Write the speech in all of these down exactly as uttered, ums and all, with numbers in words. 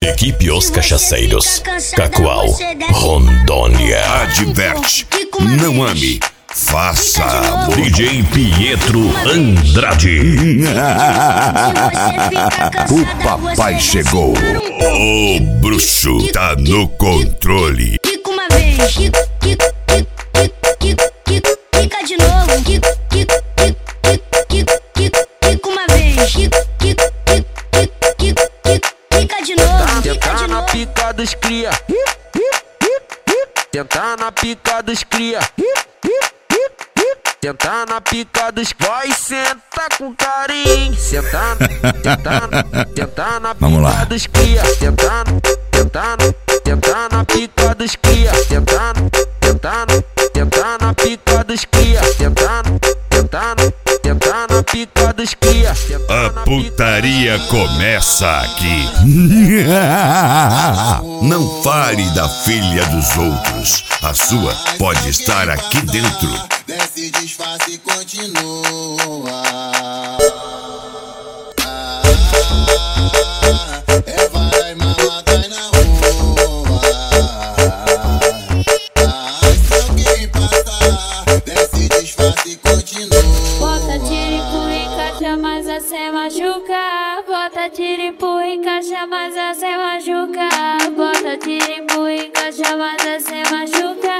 Equipe Os Cachaceiros, Cacoal, Rondônia. Adverte, não ame, faça amor. D J Pietro Andrade. O papai chegou. O bruxo tá no controle. Quica uma vez, quica, quica, quica, quica, quica, quica de novo. Quica, quica, quica, quica, quica, quica uma vez. Quica, quica, quica, quica, quica, quica de novo. Tentar na pica dos cria. Tentar na pica dos cria. Tentar na pica dos vai sentar com carinho. Sentar, tentar, tentar na Vamos lá. pica dos cria. Tentar, tentar, tentar na pica dos cria. Tentar, tentar, tentar na pica dos cria. Tentar, tentar, tentar na pica dos cria. A putaria começa aqui. Não fale da filha dos outros. A sua pode estar aqui dentro. Desce, disfarce e continua. Ah, é vara e mama, cai na rua. Ah, se alguém passar, desce, disfarce e continua. Bota tiro, empurra, encaixa, mas a cê machuca. Bota tiro, empurra, encaixa, mas a cê machuca. Bota tiro, empurra, encaixa, mas a cê machuca.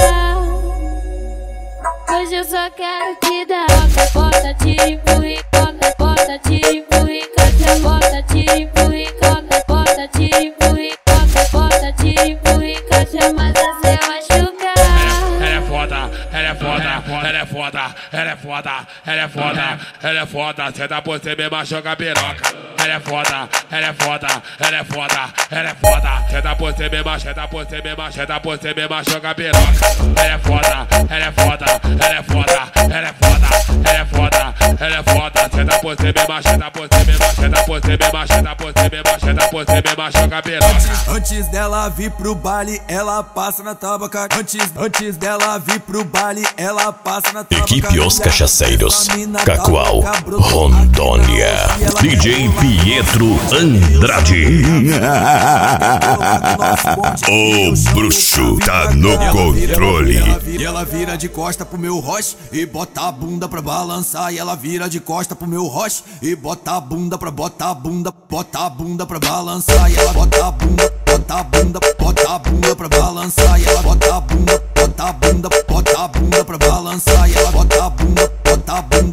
Hoje eu só quero te dar. Bota tiro, empurra, encaixa, bota tiro, empurra, encaixa, bota tiro, empurra, encaixa, bota tiro, empurra, encaixa, bota tiro, empurra, encaixa, mas a cê machuca. Ela é foda, ela é foda, ela é foda, ela é foda, ela é foda, ela é foda, cê dá por cê mesmo machuca a piroca. Ela é foda, ela é foda, ela é foda, ela é foda, cê dá por cê mesmo, cê dá por cê mesmo, cê dá por cê mesmo machuca a piroca. Ela é foda, ela é foda, ela é foda, ela é foda, ela é foda, ela é foda, cê dá por cê mesmo, cê dá por cê mesmo, cê dá por cê mesmo, cê dá por cê mesmo, cê dá por cê mesmo machuca a piroca. Antes dela vir pro baile, ela passa na tabaca. Antes, antes dela vir pro baile, ela passa na tabaca. Equipe Os Cachaceiros, Cacoal, Rondônia. D J Pietro Andrade. O bruxo tá no controle. E ela vira de costa pro meu roche e bota a bunda pra balançar. E ela vira de costa pro meu roche e bota a bunda pra botar a bunda, bota a bunda pra balançar. E ela bota a bunda, bota a bunda, bota a bunda pra balançar. E ela bota a bunda, bota a bunda, bota a bunda pra balançar. E ela bota a bunda, bota a bunda.